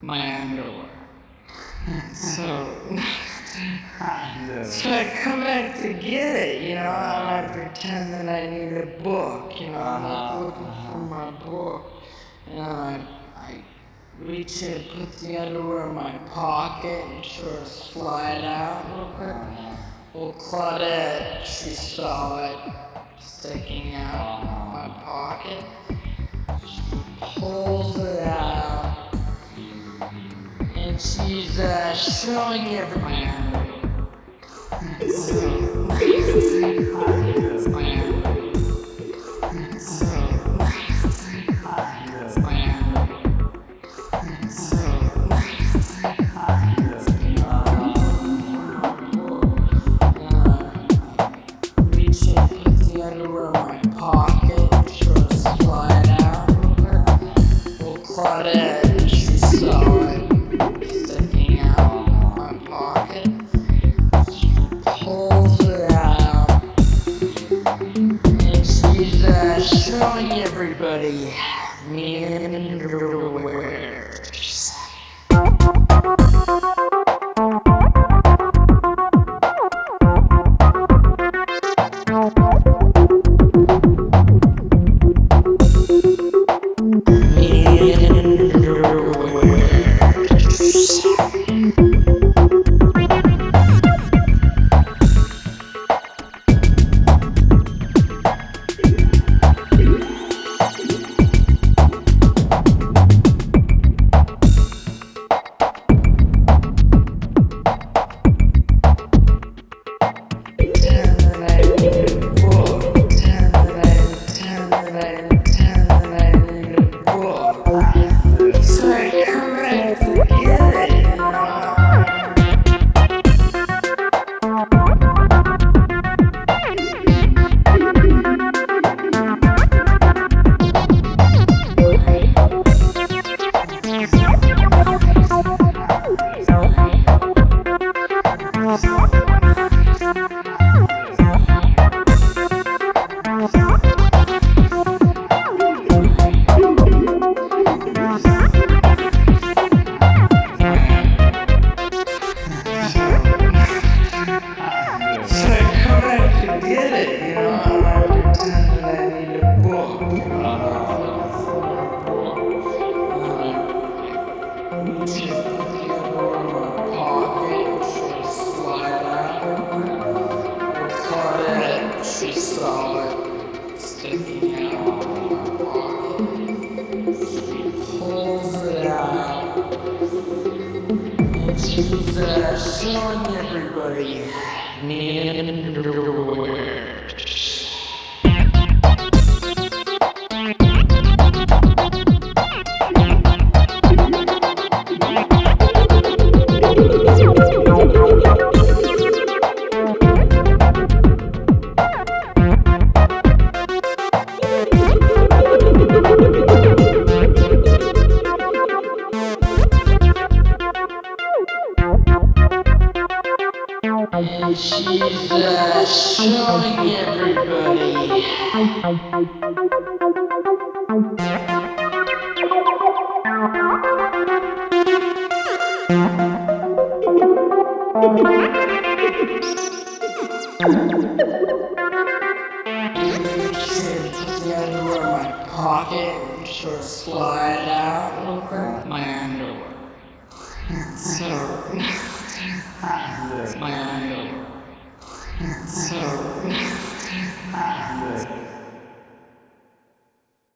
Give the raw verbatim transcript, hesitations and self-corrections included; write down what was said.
my underwear. So, so I come back to get it, you know, and I pretend that I need a book, you know, I'm like looking for my book, and I, I reach in, put the underwear in my pocket, and sort of slide out real quick. Well, Claudette, she saw it sticking out of my pocket. She pulls it out, and she's uh, showing everybody. So, Claudette, she saw it sticking out of my pocket. She pulls it out, and she's uh, showing everybody me in underwears. She saw it sticking out of my pocket. She pulls it out, and she's uh, showing everybody me in underwears. And she's uh, showing everybody. Put the underwear in my pocket and sort of slide out real quick. My underwear. So. My underwear. So.